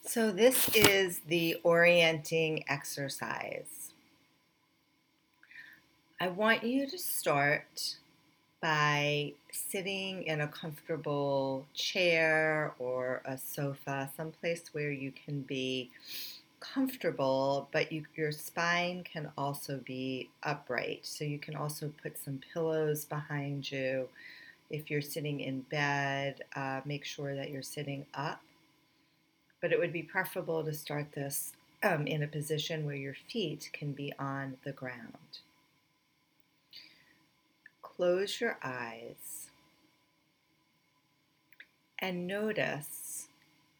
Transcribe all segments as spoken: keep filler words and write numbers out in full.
So this is the orienting exercise. I want you to start by sitting in a comfortable chair or a sofa, someplace where you can be comfortable, but you, your spine can also be upright. So you can also put some pillows behind you. If you're sitting in bed, uh, make sure that you're sitting up. But it would be preferable to start this um, in a position where your feet can be on the ground. Close your eyes and notice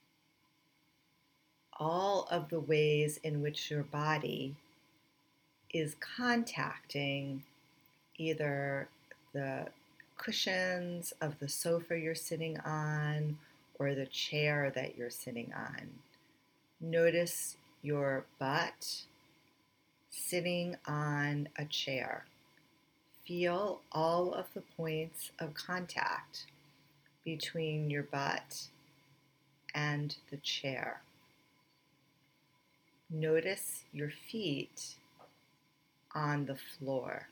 all of the ways in which your body is contacting either the cushions of the sofa you're sitting on or the chair that you're sitting on. Notice your butt sitting on a chair. Feel all of the points of contact between your butt and the chair. Notice your feet on the floor.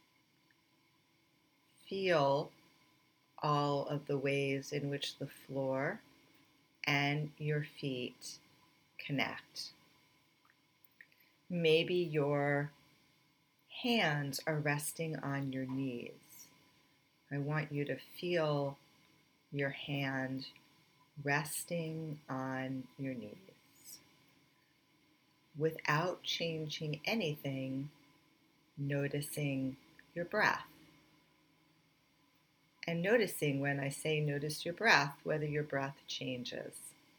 Feel all of the ways in which the floor and your feet connect. Maybe your hands are resting on your knees. I want you to feel your hand resting on your knees without changing anything, noticing your breath. And noticing when I say notice your breath, whether your breath changes.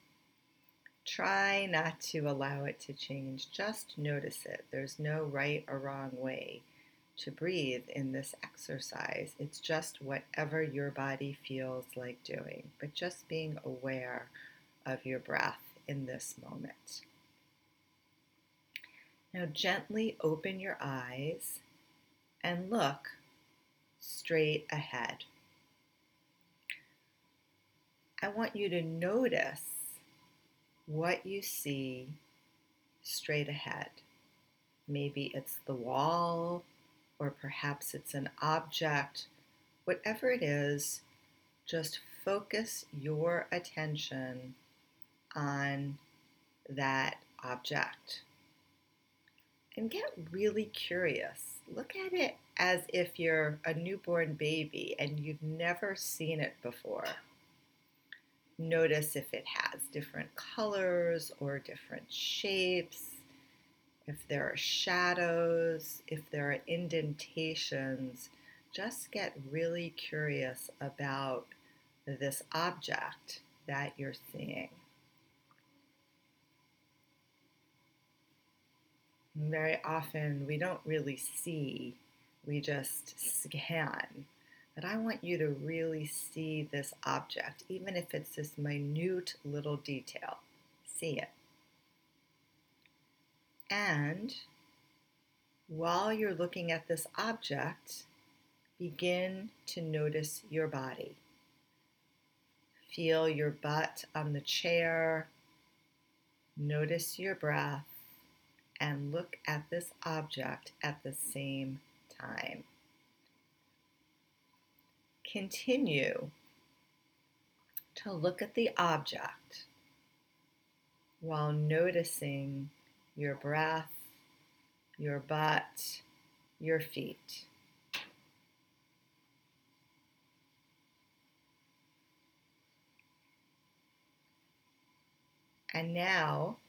Try not to allow it to change, just notice it. There's no right or wrong way to breathe in this exercise. It's just whatever your body feels like doing, but just being aware of your breath in this moment. Now gently open your eyes and look straight ahead. I want you to notice what you see straight ahead. Maybe it's the wall, or perhaps it's an object. Whatever it is, just focus your attention on that object. And get really curious. Look at it as if you're a newborn baby and you've never seen it before. Notice if it has different colors or different shapes, if there are shadows, if there are indentations. Just get really curious about this object that you're seeing. Very often we don't really see, we just scan. But I want you to really see this object, even if it's this minute little detail. See it. And while you're looking at this object, begin to notice your body. Feel your butt on the chair. Notice your breath. And look at this object at the same time. Continue to look at the object while noticing your breath, your butt, your feet. And now,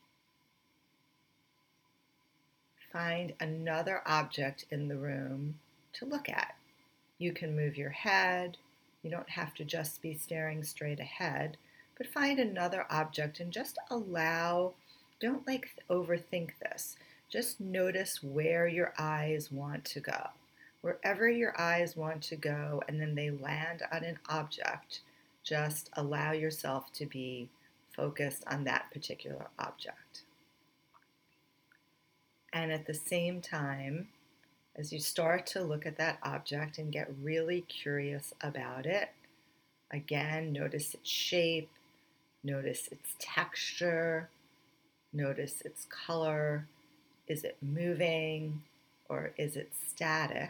find another object in the room to look at. You can move your head. You don't have to just be staring straight ahead, but find another object and just allow, don't like overthink this. Just notice where your eyes want to go. Wherever your eyes want to go and then they land on an object, just allow yourself to be focused on that particular object. And at the same time, as you start to look at that object and get really curious about it, again, notice its shape, Notice its texture, notice its color. Is it moving or is it static?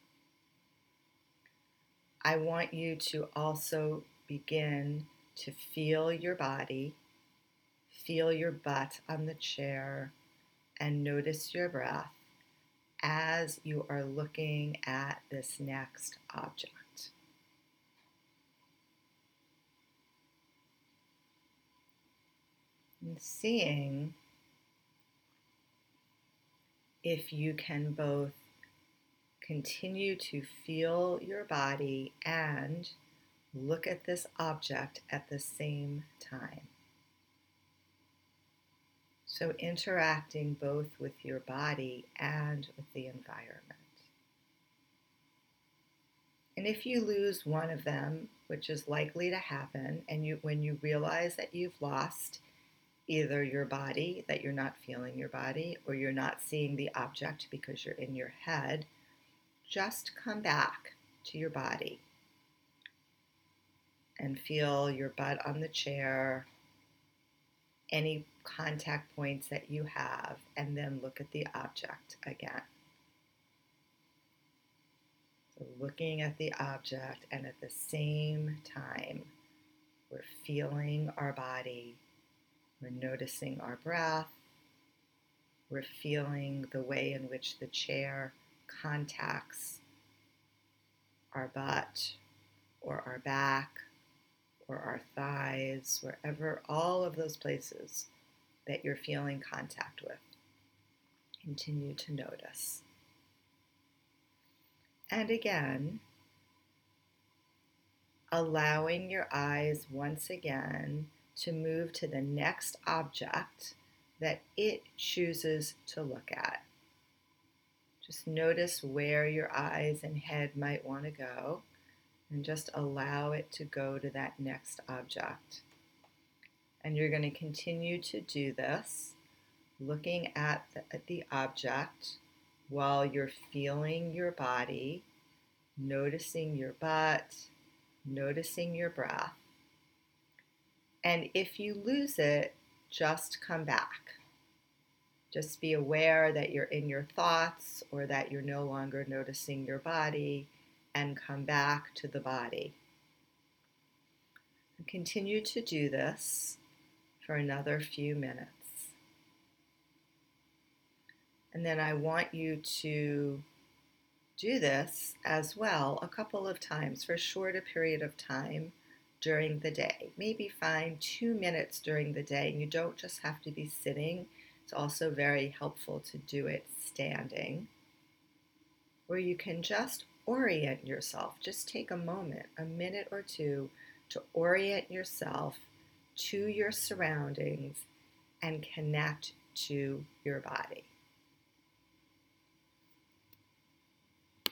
I want you to also begin to feel your body, feel your butt on the chair, and notice your breath as you are looking at this next object. And seeing if you can both continue to feel your body and look at this object at the same time. So interacting both with your body and with the environment. And if you lose one of them, which is likely to happen, and you when you realize that you've lost either your body, that you're not feeling your body, or you're not seeing the object because you're in your head, just come back to your body and feel your butt on the chair, any contact points that you have, and then look at the object again. So looking at the object, and at the same time, we're feeling our body, we're noticing our breath, we're feeling the way in which the chair contacts our butt or our back or our thighs, wherever, all of those places that you're feeling contact with. Continue to notice. And again, allowing your eyes once again to move to the next object that it chooses to look at. Just notice where your eyes and head might want to go, and just allow it to go to that next object. And you're going to continue to do this, looking at the, at the object while you're feeling your body, noticing your butt, noticing your breath. And if you lose it, just come back. Just be aware that you're in your thoughts or that you're no longer noticing your body, and come back to the body. And continue to do this for another few minutes. And then I want you to do this as well a couple of times for a shorter period of time during the day. Maybe find two minutes during the day, and you don't just have to be sitting. It's also very helpful to do it standing, where you can just orient yourself. Just take a moment, a minute or two, to orient yourself to your surroundings and connect to your body.